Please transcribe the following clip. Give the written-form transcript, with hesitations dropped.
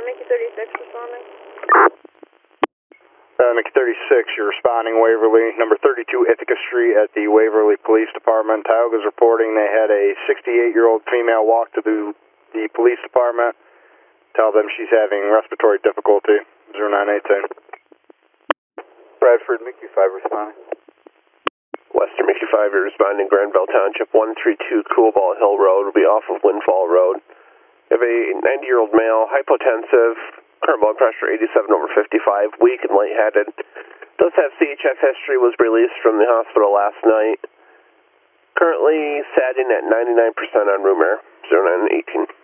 Bradford, Mickey 36 responding. Mickey 36, you're responding Waverly, number 32 Ithaca Street at the Waverly Police Department. Tioga's reporting they had a 68-year-old female walk to the police department. Tell them she's having respiratory difficulty. 0918. Bradford, Mickey 5 responding. Western Mickey 5, you're responding Granville Township, 132 Coolball Hill Road, will be off of Windfall Road. You have a 90-year-old male, hypotensive, current blood pressure 87/55, weak and lightheaded. Does have CHF history, was released from the hospital last night. Currently sat in at 99% on room air, 0918.